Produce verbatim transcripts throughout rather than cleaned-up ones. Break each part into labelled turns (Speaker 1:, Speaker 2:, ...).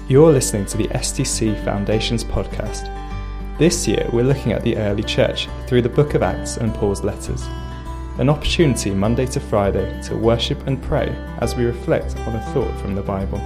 Speaker 1: You're listening to the S T C Foundations podcast. This year we're looking at the early church through the book of Acts and Paul's letters. An opportunity Monday to Friday to worship and pray as we reflect on a thought from the Bible.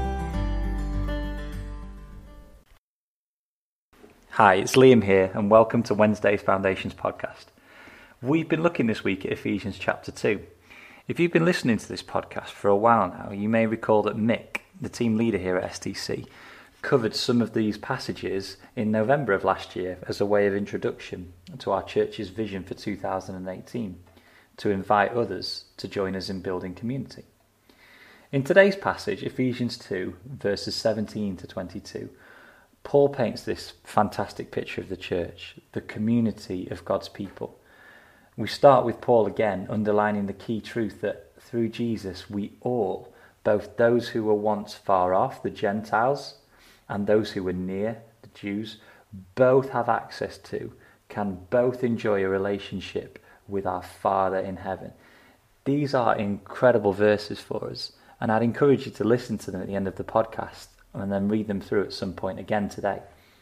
Speaker 2: Hi, it's Liam here and welcome to Wednesday's Foundations podcast. We've been looking this week at Ephesians chapter two. If you've been listening to this podcast for a while now, you may recall that Mick, the team leader here at S T C, covered some of these passages in November of last year as a way of introduction to our church's vision for two thousand eighteen, to invite others to join us in building community. In today's passage, Ephesians two, verses seventeen to twenty-two, Paul paints this fantastic picture of the church, the community of God's people. We start with Paul again underlining the key truth that through Jesus we all, both those who were once far off, the Gentiles, and those who were near, the Jews, both have access to, can both enjoy a relationship with our Father in heaven. These are incredible verses for us, and I'd encourage you to listen to them at the end of the podcast and then read them through at some point again today.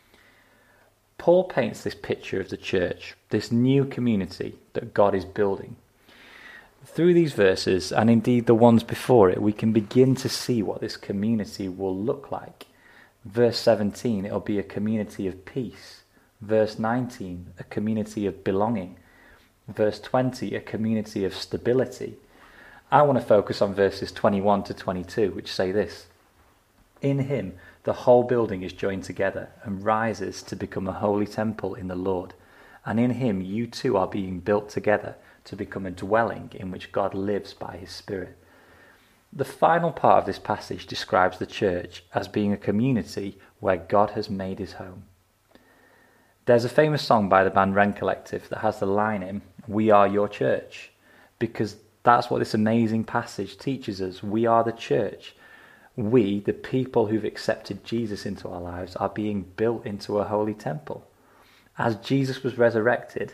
Speaker 2: Paul paints this picture of the church, this new community that God is building. Through these verses, and indeed the ones before it, we can begin to see what this community will look like. Verse seventeen, it'll be a community of peace. Verse nineteen, a community of belonging. Verse twenty, a community of stability. I want to focus on verses twenty-one to twenty-two, which say this: In him, the whole building is joined together and rises to become a holy temple in the Lord. And in him, you too are being built together to become a dwelling in which God lives by his Spirit. The final part of this passage describes the church as being a community where God has made his home. There's a famous song by the band Wren Collective that has the line in, "We are your church," because that's what this amazing passage teaches us. We are the church. We, the people who've accepted Jesus into our lives, are being built into a holy temple. As Jesus was resurrected,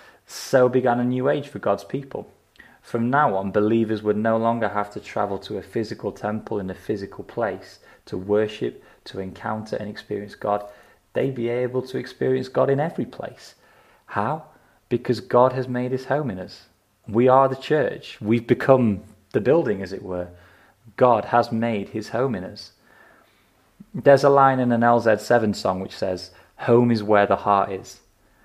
Speaker 2: so began a new age for God's people. From now on, believers would no longer have to travel to a physical temple in a physical place to worship, to encounter and experience God. They'd be able to experience God in every place. How? Because God has made his home in us. We are the church. We've become the building, as it were. God has made his home in us. There's a line in an L Z seven song which says, "Home is where the heart is."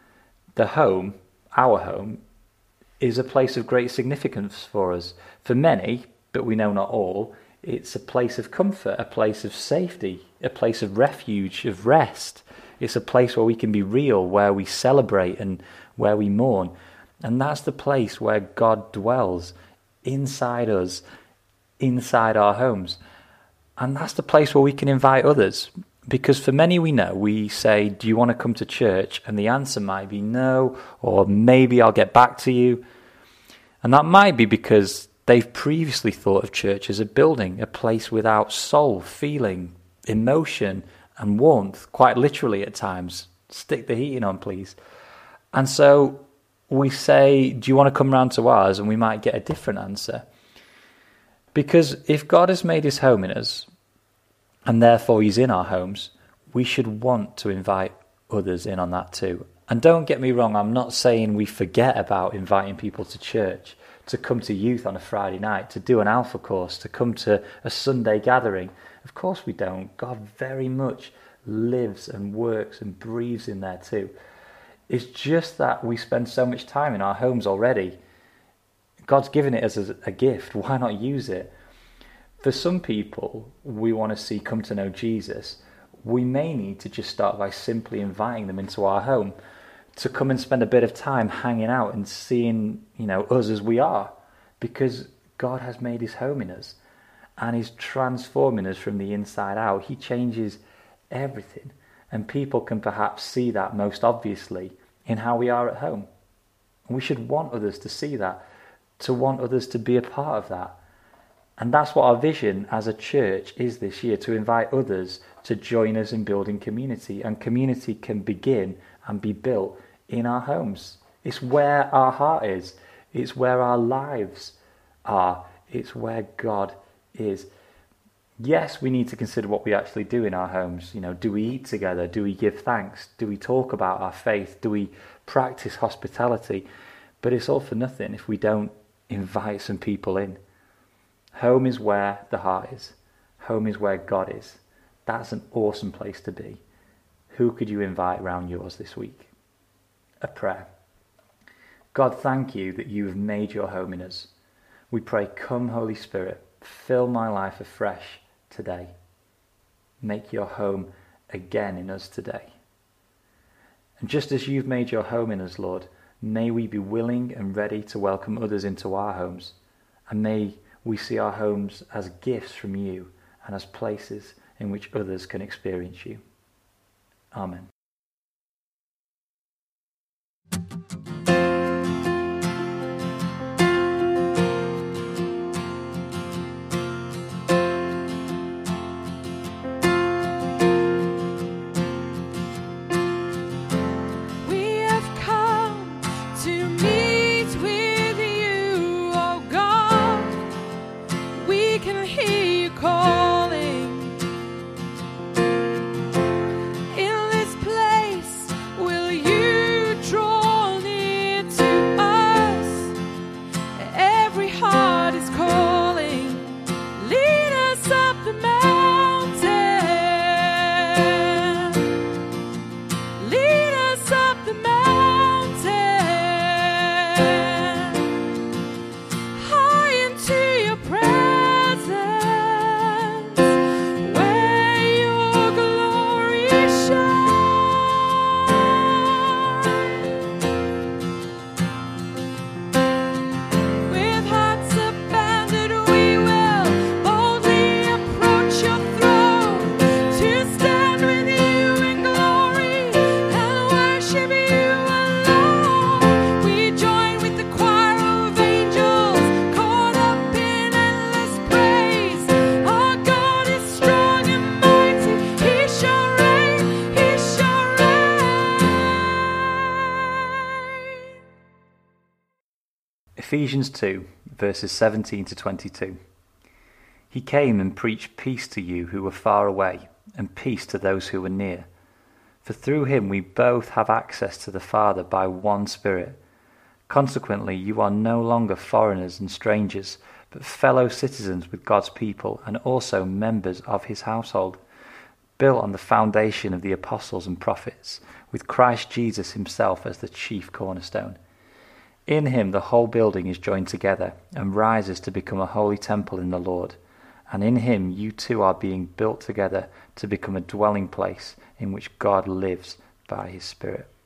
Speaker 2: The home, our home, is a place of great significance for us. For many, but we know not all, it's a place of comfort, a place of safety, a place of refuge, of rest. It's a place where we can be real, where we celebrate and where we mourn. And that's the place where God dwells, inside us, inside our homes. And that's the place where we can invite others. Because for many we know, we say, "Do you want to come to church?" And the answer might be no, or maybe I'll get back to you. And that might be because they've previously thought of church as a building, a place without soul, feeling, emotion and warmth, quite literally at times. Stick the heating on, please. And so we say, "Do you want to come round to ours?" And we might get a different answer. Because if God has made his home in us, and therefore he's in our homes, we should want to invite others in on that too. And don't get me wrong, I'm not saying we forget about inviting people to church, to come to youth on a Friday night, to do an Alpha course, to come to a Sunday gathering. Of course we don't. God very much lives and works and breathes in there too. It's just that we spend so much time in our homes already. God's given it as a gift. Why not use it? For some people we want to see come to know Jesus, we may need to just start by simply inviting them into our home to come and spend a bit of time hanging out and seeing, you know, us as we are, because God has made his home in us and he's transforming us from the inside out. He changes everything, and people can perhaps see that most obviously in how we are at home. And we should want others to see that, to want others to be a part of that. And that's what our vision as a church is this year, to invite others to join us in building community. And community can begin and be built in our homes. It's where our heart is. It's where our lives are. It's where God is. Yes, we need to consider what we actually do in our homes. You know, do we eat together? Do we give thanks? Do we talk about our faith? Do we practice hospitality? But it's all for nothing if we don't invite some people in. Home is where the heart is. Home is where God is. That's an awesome place to be. Who could you invite around yours this week? A prayer. God, thank you that you have made your home in us. We pray, come Holy Spirit, fill my life afresh today. Make your home again in us today. And just as you've made your home in us, Lord, may we be willing and ready to welcome others into our homes. And may we see our homes as gifts from you and as places in which others can experience you. Amen. Ephesians two, verses seventeen to twenty-two. He came and preached peace to you who were far away, and peace to those who were near. For through him we both have access to the Father by one Spirit. Consequently, you are no longer foreigners and strangers, but fellow citizens with God's people, and also members of his household, built on the foundation of the apostles and prophets, with Christ Jesus himself as the chief cornerstone. In him the whole building is joined together and rises to become a holy temple in the Lord. And in him you too are being built together to become a dwelling place in which God lives by his Spirit.